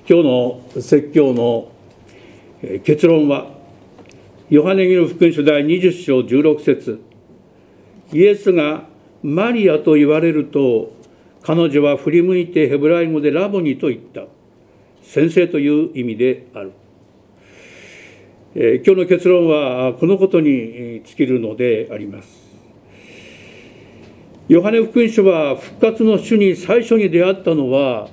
今日の説教の結論は、ヨハネによる福音書第20章16節、イエスがマリアと言われると、彼女は振り向いてヘブライ語でラボニと言った。先生という意味である。今日の結論はこのことに尽きるのであります。ヨハネ福音書は復活の主に最初に出会ったのは、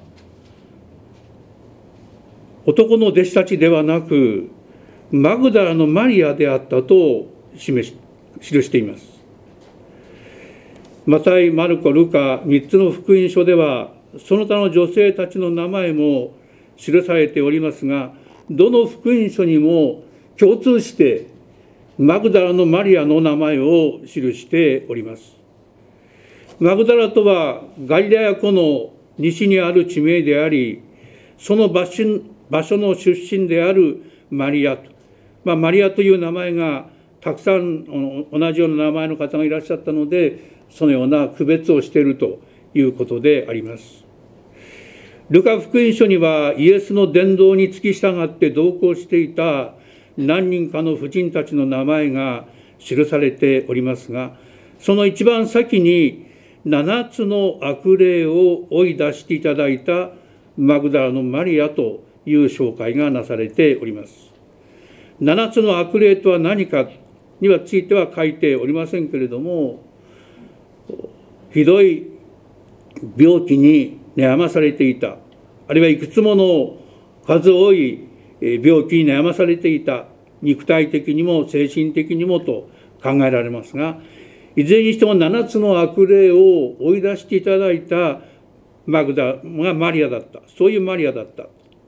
男の弟子たちではなく、マグダラのマリアであったと記しています。マタイ、マルコ、ルカ3つの福音書では、その他の女性たちの名前も記されておりますが、どの福音書にも共通してマグダラのマリアの名前を記しております。マグダラとはガリラヤ湖の西にある地名であり、その場所の出身であるマリアと、マリアという名前がたくさん同じような名前の方がいらっしゃったので、そのような区別をしているということであります。ルカ福音書にはイエスの伝道に付き従って同行していた何人かの婦人たちの名前が記されておりますが、その一番先に7つの悪霊を追い出していただいたマグダラのマリアという紹介がなされております。7つの悪霊とは何かにはついては書いておりませんけれども、ひどい病気に悩まされていた、あるいはいくつもの数多い病気に悩まされていた、肉体的にも精神的にもと考えられますが、いずれにしても7つの悪霊を追い出していただいたマグダがマリアだった。そういうマリアだった。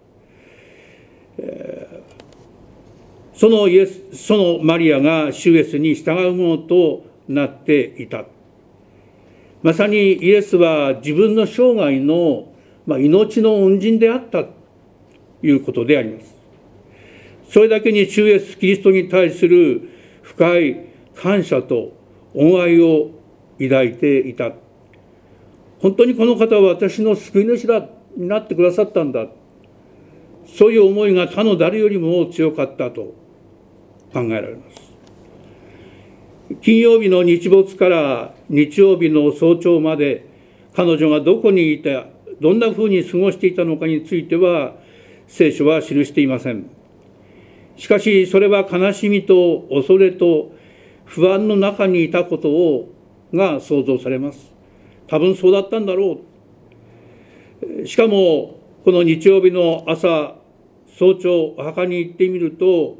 そのマリアが主イエスに従うものとなっていた。まさにイエスは自分の生涯の命の恩人であったということであります。それだけに主イエスキリストに対する深い感謝と恩愛を抱いていた。本当にこの方は私の救い主になってくださったんだ。そういう思いが他の誰よりも強かったと考えられます。金曜日の日没から日曜日の早朝まで彼女がどこにいてどんなふうに過ごしていたのかについては聖書は記していません。しかしそれは悲しみと恐れと不安の中にいたことが想像されます。多分そうだったんだろう。しかもこの日曜日の朝早朝お墓に行ってみると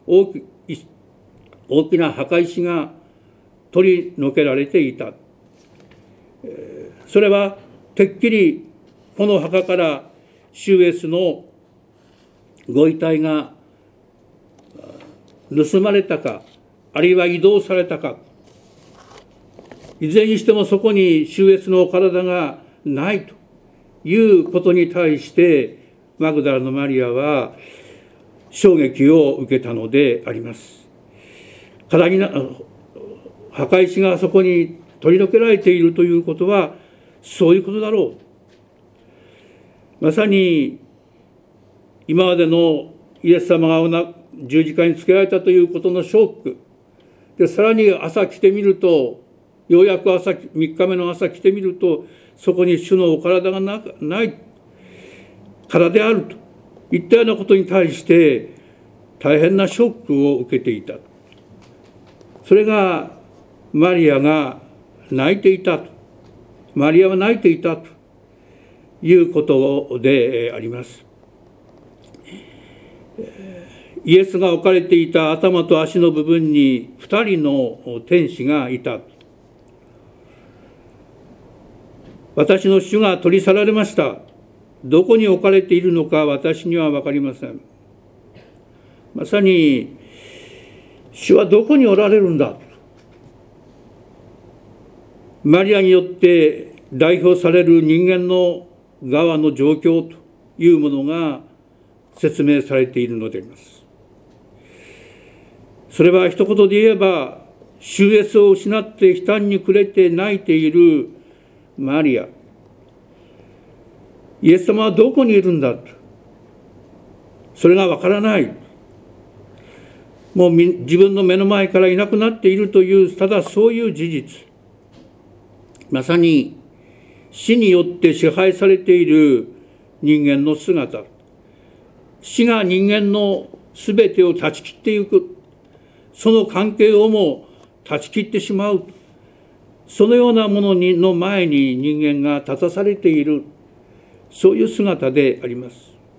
大きな墓石が取り除けられていた。それはてっきりこの墓から主イエスのご遺体が盗まれたか、あるいは移動されたか、いずれにしてもそこに主イエスのお体がないということに対してマグダラのマリアは衝撃を受けたのであります。墓石がそこに取り除けられているということはそういうことだろう。まさに今までのイエス様が十字架につけられたということのショックで、さらに朝来てみると、ようやく3日目の朝来てみると、そこに主のお体がないからであるといったようなことに対して大変なショックを受けていた。それがマリアが泣いていたと、マリアは泣いていたということであります。イエスが置かれていた頭と足の部分に2人の天使がいた。私の主が取り去られました。どこに置かれているのか私には分かりません。まさに主はどこにおられるんだ。マリアによって代表される人間の側の状況というものが説明されているのであります。それは一言で言えば、主イエスを失って悲嘆に暮れて泣いているマリア。イエス様はどこにいるんだと。 それがわからない。もう自分の目の前からいなくなっているという、ただそういう事実。まさに死によって支配されている人間の姿。死が人間のすべてを断ち切っていく。その関係をも断ち切ってしまう。そのようなものの前に人間が立たされている。そういう姿であります。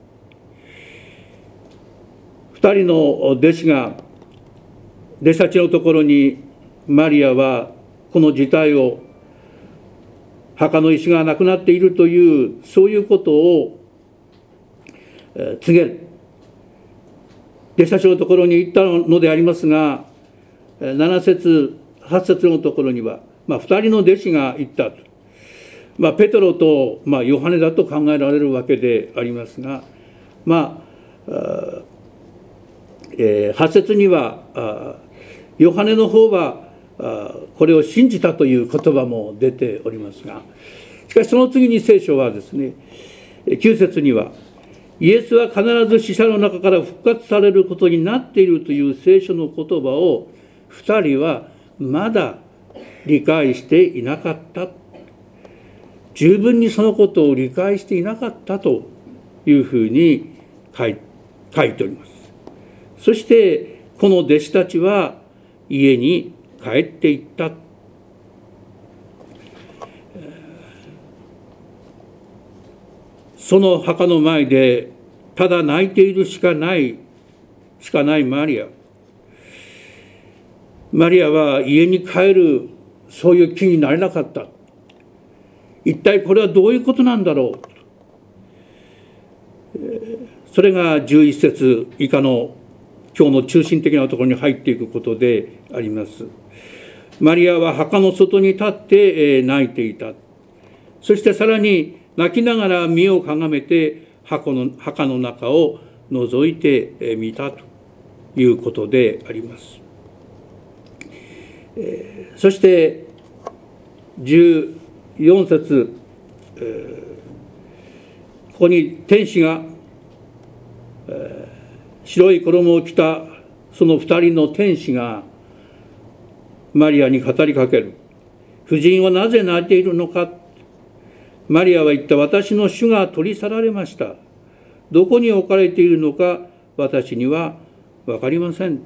二人の弟子たちのところにマリアはこの事態を、墓の石がなくなっているという、そういうことを告げる。弟子たちのところに行ったのでありますが、7節8節のところには、2人の弟子が行ったと。ペテロと、ヨハネだと考えられるわけでありますが、8節にはヨハネの方はこれを信じたという言葉も出ておりますが、しかしその次に聖書はですね、9節にはイエスは必ず死者の中から復活されることになっているという聖書の言葉を2人はまだ理解していなかった。十分にそのことを理解していなかったというふうに書いております。そしてこの弟子たちは家に帰っていった。その墓の前でただ泣いているしかないマリア。マリアは家に帰るそういう気になれなかった。一体これはどういうことなんだろう。それが11節以下の今日の中心的なところに入っていくことであります。マリアは墓の外に立って泣いていた。そしてさらに泣きながら身をかがめて墓の中を覗いてみたということであります。そして14節、ここに天使が白い衣を着たその2人の天使がマリアに語りかける。婦人はなぜ泣いているのか。マリアは言った。私の主が取り去られました。どこに置かれているのか私には分かりません。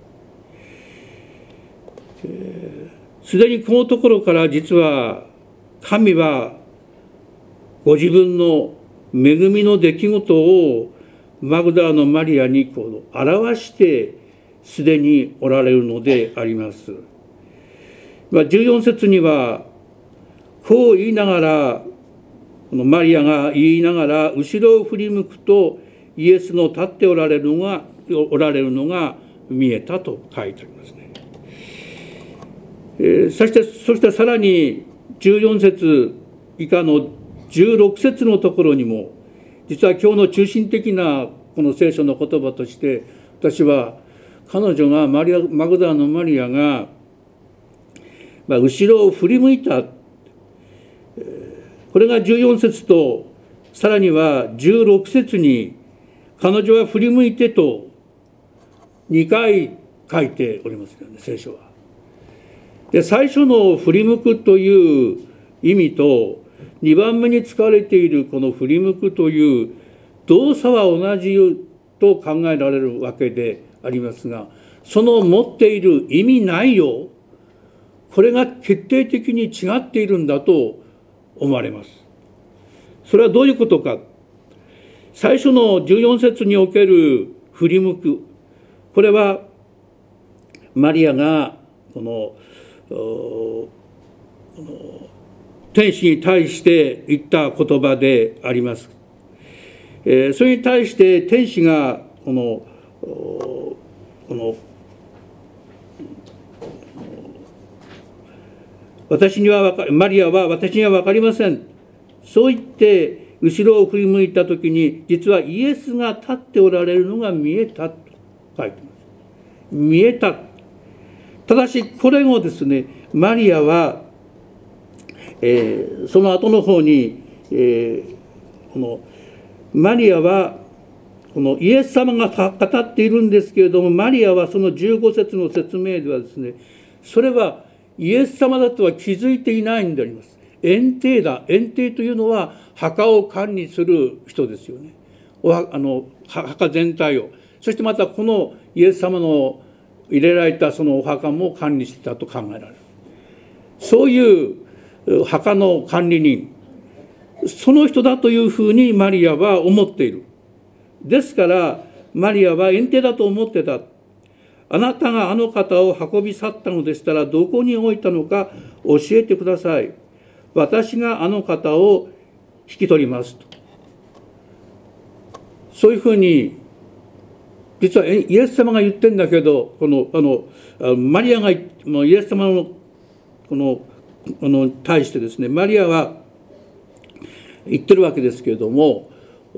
すでにこのところから実は神はご自分の恵みの出来事をマグダラのマリアに表してすでにおられるのであります。14節にはこう言いながら、マリアが言いながら後ろを振り向くとイエスの立っておられるのが見えたと書いてありますね。そしてさらに14節以下の16節のところにも、実は今日の中心的なこの聖書の言葉として、私は彼女がマグダラのマリアが、後ろを振り向いた、これが14節と、さらには16節に彼女は振り向いてと2回書いておりますよね、聖書は。で、最初の振り向くという意味と2番目に使われているこの振り向くという動作は同じと考えられるわけでありますが、その持っている意味内容、これが決定的に違っているんだと思われます。それはどういうことか。最初の14節における振り向く、これはマリアがこの天使に対して言った言葉であります。それに対して天使がこのマリアは私には分かりません。そう言って後ろを振り向いたときに、実はイエスが立っておられるのが見えたと書いています。見えた。ただしこれをですね、マリアは、その後の方に、マリアはこのイエス様が語っているんですけれども、マリアはその15節の説明ではですね、それはイエス様だとは気づいていないんであります。園庭だ。園庭というのは墓を管理する人ですよね。墓全体を。そしてまたこのイエス様の入れられたそのお墓も管理していたと考えられる。そういう墓の管理人、その人だというふうにマリアは思っている。ですからマリアは園庭だと思ってた。あなたがあの方を運び去ったのでしたらどこに置いたのか教えてください。私があの方を引き取りますと。そういうふうに実はイエス様が言ってんだけど、マリアがイエス様の対してですね、マリアは言ってるわけですけれども、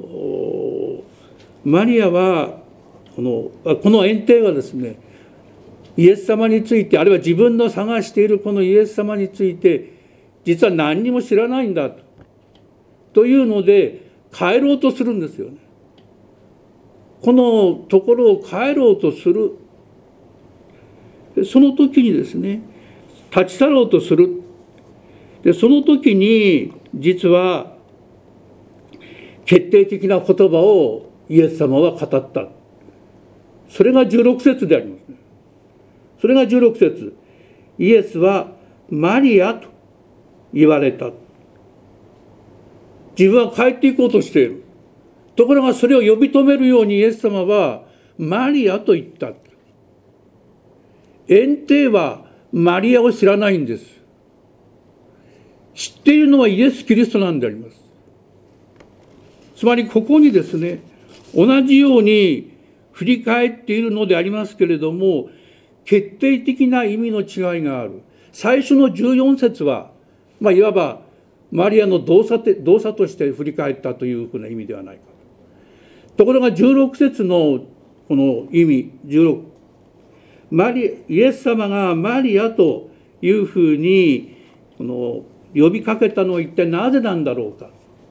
マリアはこの園庭はですね、イエス様について、あるいは自分の探しているこのイエス様について実は何にも知らないんだというので帰ろうとするんですよね。このところを帰ろうとする。その時にですね、立ち去ろうとする。でその時に実は決定的な言葉をイエス様は語った。それが16節でありますね。それが16節。イエスはマリアと言われた。自分は帰っていこうとしている。ところがそれを呼び止めるようにイエス様はマリアと言った。園庭はマリアを知らないんです。知っているのはイエス・キリストなんであります。つまりここにですね、同じように振り返っているのでありますけれども、決定的な意味の違いがある。最初の14節は、いわばマリアの動作として振り返ったというふうな意味ではないか。ところが16節のこの意味、イエス様がマリアというふうに呼びかけたのは一体なぜなんだろうか。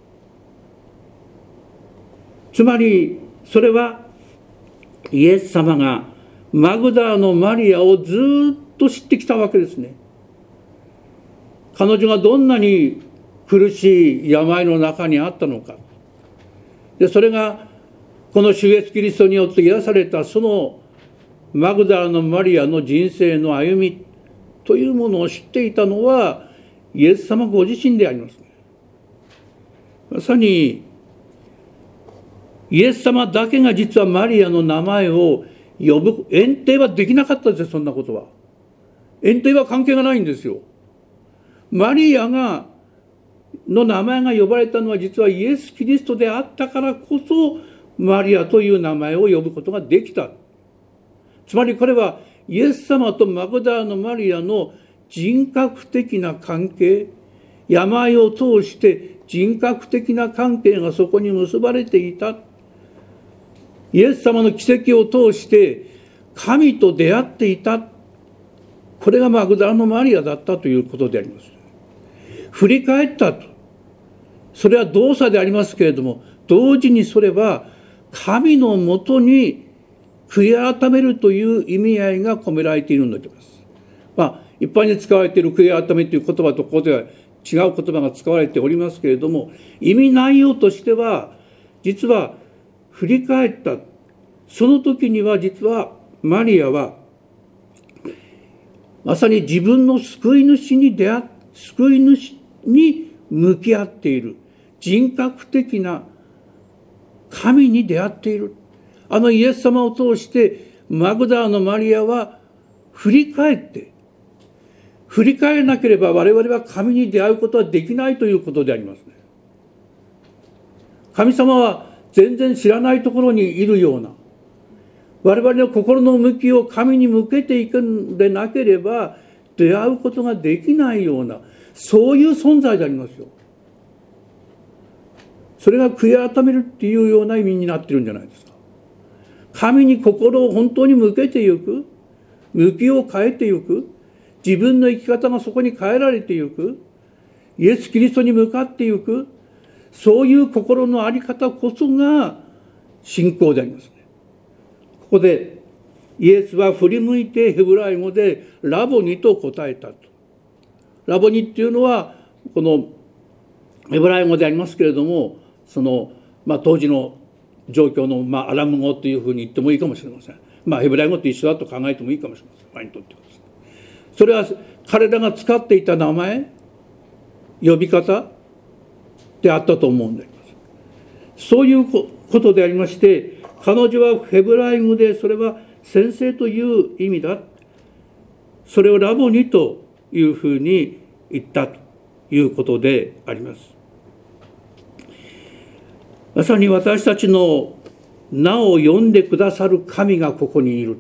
つまりそれはイエス様がマグダラのマリアをずっと知ってきたわけですね。彼女がどんなに苦しい病の中にあったのか。でそれがこの主イエスキリストによって癒されたそのマグダラのマリアの人生の歩みというものを知っていたのはイエス様ご自身であります。まさにイエス様だけが実はマリアの名前を呼ぶ、園庭はできなかったですよ、そんなことは。園庭は関係がないんですよ。マリアの名前が呼ばれたのは実はイエス・キリストであったからこそマリアという名前を呼ぶことができた。つまりこれはイエス様とマグダラのマリアの人格的な関係、病を通して人格的な関係がそこに結ばれていた。イエス様の奇跡を通して神と出会っていた。これがマグダラのマリアだったということであります。振り返ったと。それは動作でありますけれども、同時にそれは神のもとに悔い改めるという意味合いが込められているんだと思います。一般に使われている悔い改めという言葉とここでは違う言葉が使われておりますけれども、意味内容としては実は振り返った。その時には実はマリアはまさに自分の救い主に向き合っている。人格的な神に出会っている。イエス様を通してマグダラのマリアは振り返らなければ我々は神に出会うことはできないということでありますね。神様は全然知らないところにいるような、我々の心の向きを神に向けていくんでなければ出会うことができないような、そういう存在でありますよ。それが悔い改めるっていうような意味になってるんじゃないですか。神に心を本当に向けていく、向きを変えていく、自分の生き方がそこに変えられていく、イエス・キリストに向かっていく、そういう心の在り方こそが信仰でありますね。ここでイエスは振り向いてヘブライ語でラボニと答えたと。ラボニっていうのはこのヘブライ語でありますけれども、その、当時の状況の、アラム語というふうに言ってもいいかもしれません。ヘブライ語と一緒だと考えてもいいかもしれません。前にとってはですね。それは彼らが使っていた名前、呼び方であったと思うんであります。そういうことでありまして、彼女はヘブライ語でそれは先生という意味だ。それをラボニというふうに言ったということであります。まさに私たちの名を呼んでくださる神がここにいる。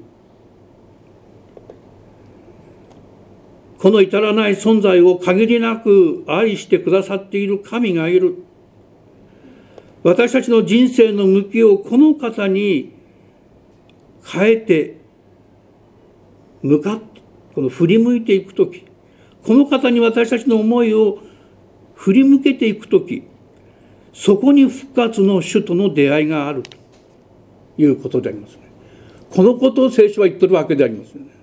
この至らない存在を限りなく愛してくださっている神がいる。私たちの人生の向きをこの方に変えて向かって、この振り向いていくとき、この方に私たちの思いを振り向けていくとき、そこに復活の主との出会いがあるということでありますね。このことを聖書は言ってるわけでありますよね。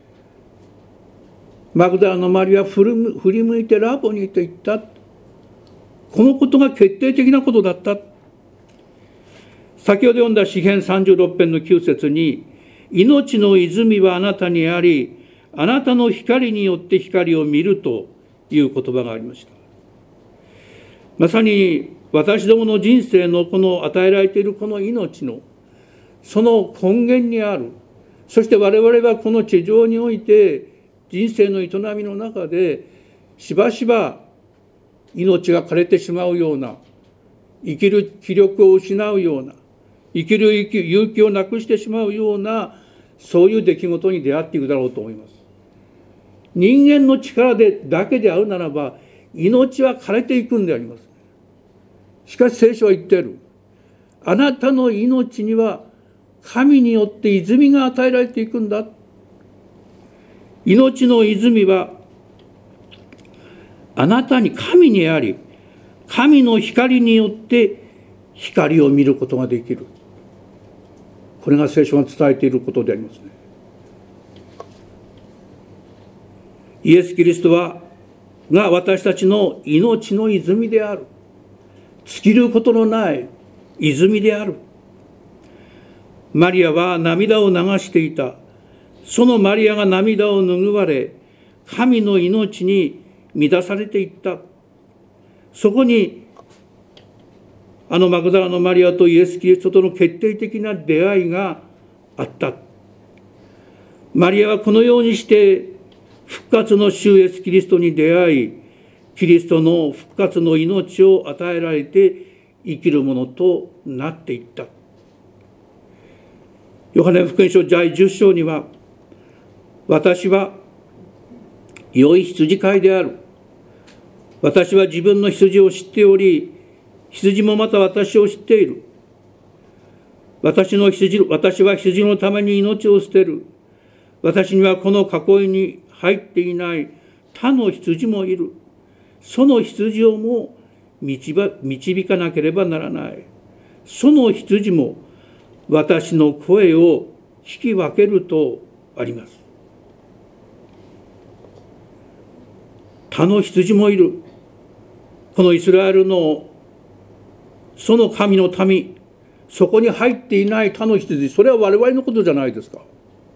マグダラのマリアは振り向いてラボにと言った。このことが決定的なことだった。先ほど読んだ詩編36編の9節に、命の泉はあなたにあり、あなたの光によって光を見るという言葉がありました。まさに私どもの人生のこの与えられているこの命のその根源にある。そして我々はこの地上において人生の営みの中でしばしば命が枯れてしまうような、生きる気力を失うような、生きる勇気をなくしてしまうような、そういう出来事に出会っていくだろうと思います。人間の力だけであるならば命は枯れていくんであります。しかし聖書は言っている。あなたの命には神によって泉が与えられていくんだ。命の泉はあなたに神にあり、神の光によって光を見ることができる。これが聖書が伝えていることでありますね。イエス・キリストが私たちの命の泉である。尽きることのない泉である。マリアは涙を流していた。そのマリアが涙を拭われ、神の命に満たされていった。そこにマグダラのマリアとイエス・キリストとの決定的な出会いがあった。マリアはこのようにして復活の主イエス・キリストに出会い、キリストの復活の命を与えられて生きるものとなっていった。ヨハネ福音書第10章には、私は良い羊飼いである。私は自分の羊を知っており、羊もまた私を知っている。私は羊のために命を捨てる。私にはこの囲いに入っていない他の羊もいる。その羊をも導かなければならない。その羊も私の声を聞き分けるとあります。他の羊もいる。このイスラエルのその神の民、そこに入っていない他の羊、それは我々のことじゃないですか。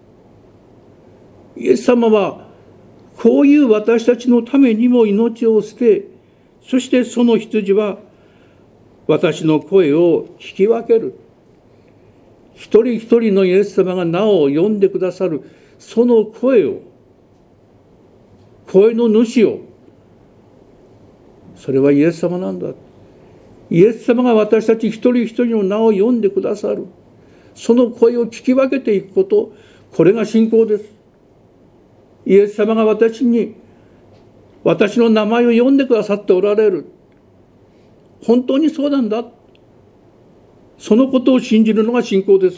イエス様はこういう私たちのためにも命を捨て、そしてその羊は私の声を聞き分ける。一人一人のイエス様が名を呼んでくださる、その声の主を、それはイエス様なんだ。イエス様が私たち一人一人の名を呼んでくださる。その声を聞き分けていくこと、これが信仰です。イエス様が私の名前を呼んでくださっておられる。本当にそうなんだ。そのことを信じるのが信仰です。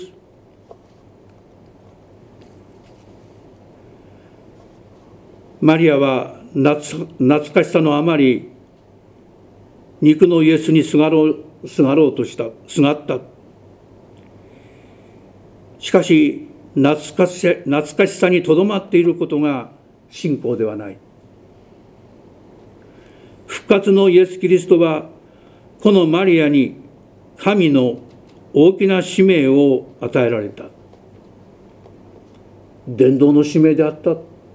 マリアは懐かしさのあまり、肉のイエスにすがろうとした。すがった。 しかし懐かしさにとどまっていることが信仰ではない。復活のイエス・キリストはこのマリアに神の大きな使命を与えられた。伝道の使命であった。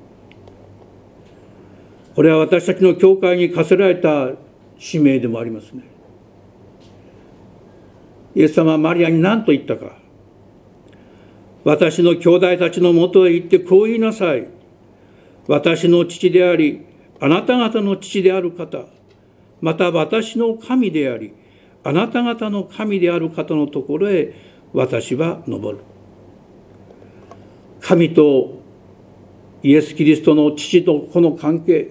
これは私たちの教会に課せられた使命でもありますね。イエス様はマリアに何と言ったか。私の兄弟たちのもとへ行ってこう言いなさい。私の父であり、あなた方の父である方、また私の神であり、あなた方の神である方のところへ私は登る。神とイエス・キリストの父と子の関係、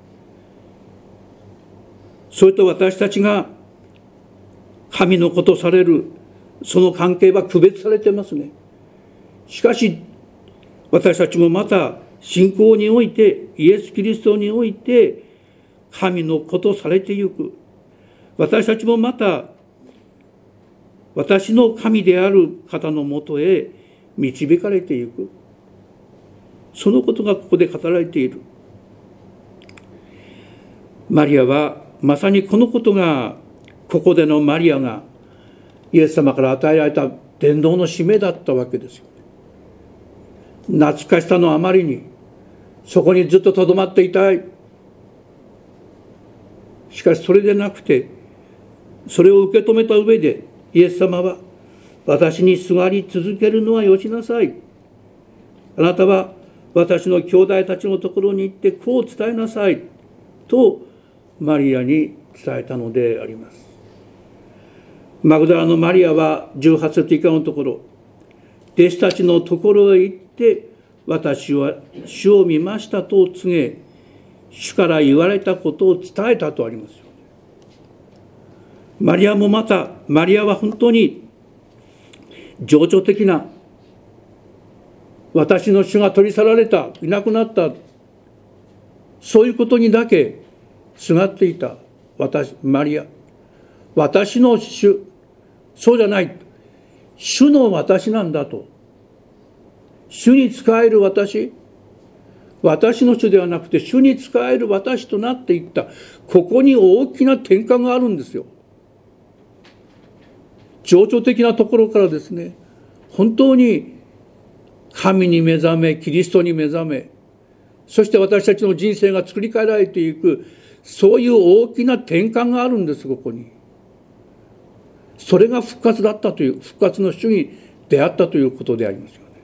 それと私たちが神の子とされるその関係は区別されてますね。しかし私たちもまた信仰においてイエス・キリストにおいて神の子とされてゆく。私たちもまた私の神である方のもとへ導かれていく。そのことがここで語られている。マリアはまさにこのことが、ここでのマリアがイエス様から与えられた伝道の使命だったわけですよ。懐かしさのあまりにそこにずっととどまっていたい。しかしそれでなくて、それを受け止めた上でイエス様は、私にすがり続けるのはよしなさい。あなたは私の兄弟たちのところに行ってこう伝えなさいとマリアに伝えたのであります。マグダラのマリアは18節以下のところ、弟子たちのところへ行って私は主を見ましたと告げ、主から言われたことを伝えたとありますよ。マリアもまた、マリアは本当に情緒的な、私の主が取り去られた、いなくなった、そういうことにだけすがっていたマリア。私の主、そうじゃない。主の私なんだと。主に仕える私の主ではなくて主に仕える私となっていった。ここに大きな転換があるんですよ。情緒的なところからですね、本当に神に目覚め、キリストに目覚め、そして私たちの人生が作り変えられていく、そういう大きな転換があるんです、ここに。それが復活だったという、復活の主に出会ったということでありますよね。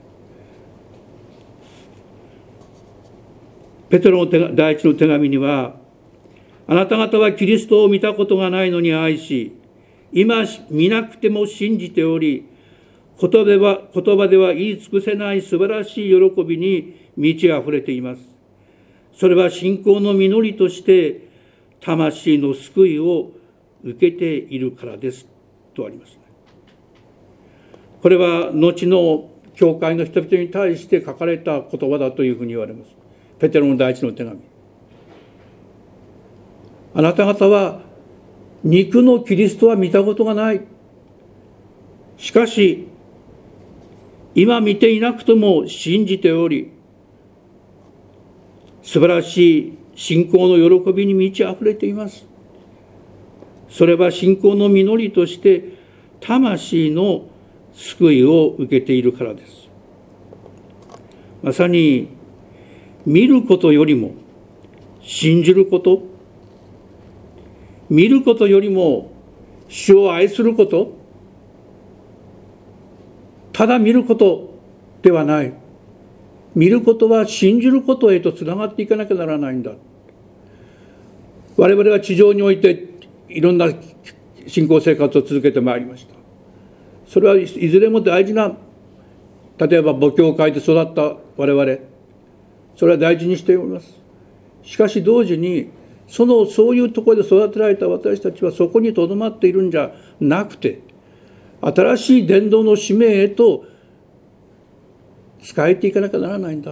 ペテロの第一の手紙には、あなた方はキリストを見たことがないのに愛し、今見なくても信じており、言葉では言い尽くせない素晴らしい喜びに満ち溢れています。それは信仰の実りとして魂の救いを受けているからですとありますね。これは後の教会の人々に対して書かれた言葉だというふうに言われます。ペテロの第一の手紙。あなた方は肉のキリストは見たことがない。しかし今見ていなくとも信じており、素晴らしい信仰の喜びに満ち溢れています。それは信仰の実りとして魂の救いを受けているからです。まさに見ることよりも信じること、見ることよりも主を愛すること、ただ見ることではない。見ることは信じることへとつながっていかなきゃならないんだ。我々は地上においていろんな信仰生活を続けてまいりました。それはいずれも大事な、例えば母教会で育った我々、それは大事にしております。しかし同時にそういうところで育てられた私たちはそこにとどまっているんじゃなくて、新しい伝道の使命へと仕えていかなきゃならないんだ。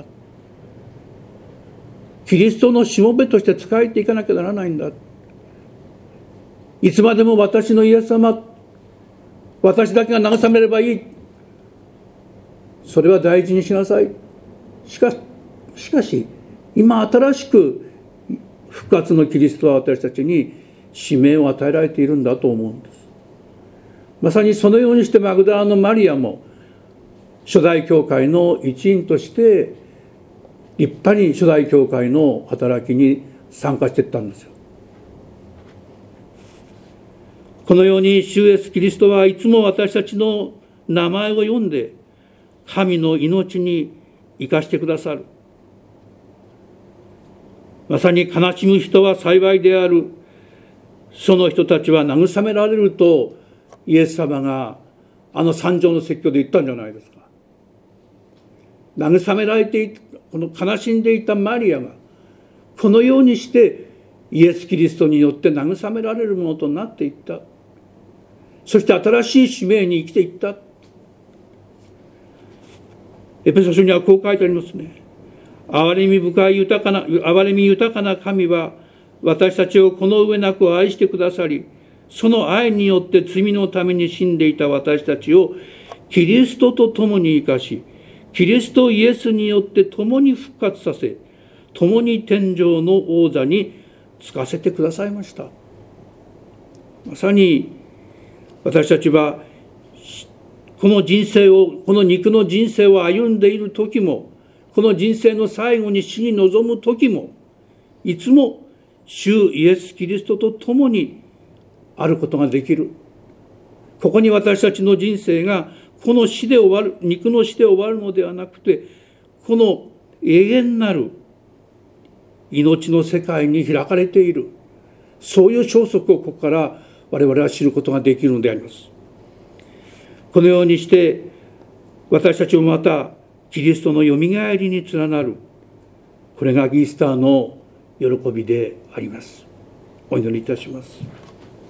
キリストのしもべとして仕えていかなきゃならないんだ。いつまでも私のイエス様、私だけが慰めればいい。 それは大事にしなさい。しかし今新しく復活のキリストは私たちに使命を与えられているんだと思うんです。まさにそのようにしてマグダラのマリアも初代教会の一員として立派に初代教会の働きに参加していったんですよ。このように主イエスキリストはいつも私たちの名前を読んで神の命に生かしてくださる。まさに悲しむ人は幸いである。その人たちは慰められるとイエス様が三条の説教で言ったんじゃないですか。慰められていた、この悲しんでいたマリアがこのようにしてイエス・キリストによって慰められるものとなっていった。そして新しい使命に生きていった。エペソ書にはこう書いてありますね。憐れみ豊かな神は私たちをこの上なく愛してくださり、その愛によって罪のために死んでいた私たちをキリストと共に生かし、キリストイエスによって共に復活させ、共に天上の王座に就かせてくださいました。まさに私たちはこの肉の人生を歩んでいる時も、この人生の最後に死に臨む時も、いつも主イエス・キリストと共にあることができる。ここに私たちの人生がこの死で終わる、肉の死で終わるのではなくて、この永遠なる命の世界に開かれている。そういう消息をここから我々は知ることができるのであります。このようにして私たちもまたキリストのよみがえりに連なる、これがイースターの喜びであります。お祈りいたします。